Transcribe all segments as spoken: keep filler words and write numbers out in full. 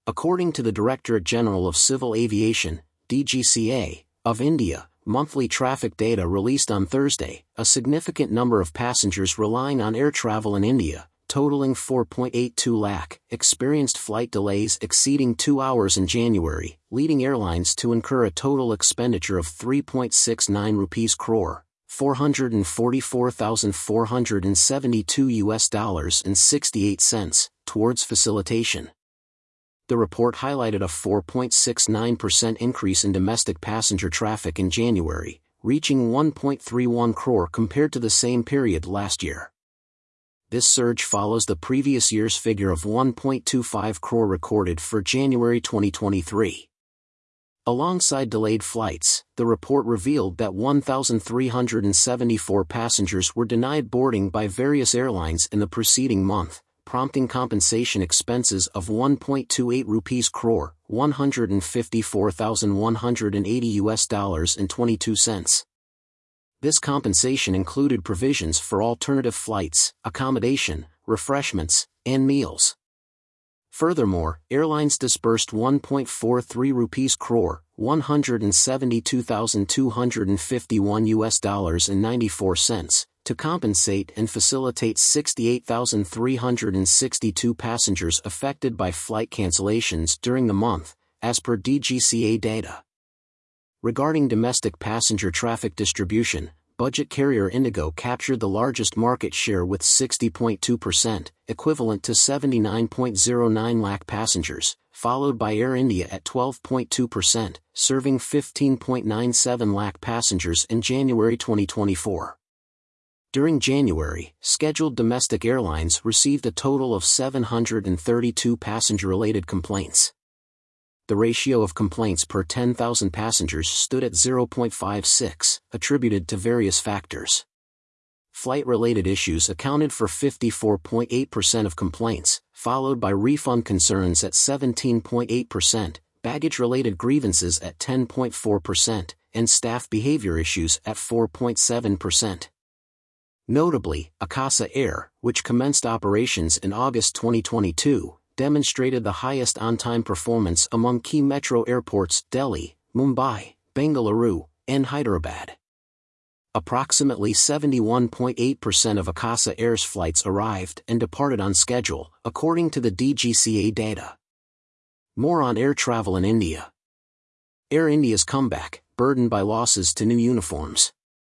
According to the Directorate General of Civil Aviation, D G C A, of India, monthly traffic data released on Thursday, a significant number of passengers relying on air travel in India, totaling four point eight two lakh, experienced flight delays exceeding two hours in January, leading airlines to incur a total expenditure of three point six nine rupees crore, four hundred forty-four thousand four hundred seventy-two U S dollars and sixty-eight cents, towards facilitation. The report highlighted a four point six nine percent increase in domestic passenger traffic in January, reaching one point three one crore compared to the same period last year. This surge follows the previous year's figure of one point two five crore recorded for January twenty twenty-three. Alongside delayed flights, the report revealed that one thousand three hundred seventy-four passengers were denied boarding by various airlines in the preceding month, prompting compensation expenses of one point two eight rupees crore, one hundred fifty-four thousand one hundred eighty U S dollars and twenty-two cents. This compensation included provisions for alternative flights, accommodation, refreshments, and meals. Furthermore, airlines disbursed one point four three rupees crore, one hundred seventy-two thousand two hundred fifty-one U S dollars and ninety-four cents, to compensate and facilitate sixty-eight thousand three hundred sixty-two passengers affected by flight cancellations during the month, as per D G C A data. Regarding domestic passenger traffic distribution, budget carrier Indigo captured the largest market share with sixty point two percent, equivalent to seventy-nine point zero nine lakh passengers, followed by Air India at twelve point two percent, serving fifteen point nine seven lakh passengers in January twenty twenty-four. During January, scheduled domestic airlines received a total of seven hundred thirty-two passenger-related complaints. The ratio of complaints per ten thousand passengers stood at zero point five six, attributed to various factors. Flight-related issues accounted for fifty-four point eight percent of complaints, followed by refund concerns at seventeen point eight percent, baggage-related grievances at ten point four percent, and staff behavior issues at four point seven percent. Notably, Akasa Air, which commenced operations in August twenty twenty-two, demonstrated the highest on-time performance among key metro airports Delhi, Mumbai, Bengaluru, and Hyderabad. Approximately seventy-one point eight percent of Akasa Air's flights arrived and departed on schedule, according to the D G C A data. More on air travel in India. Air India's comeback, burdened by losses to new uniforms.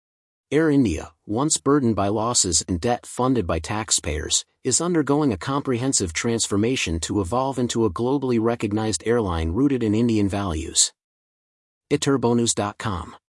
Air India, once burdened by losses and debt funded by taxpayers, is undergoing a comprehensive transformation to evolve into a globally recognized airline rooted in Indian values. I Turbonews dot com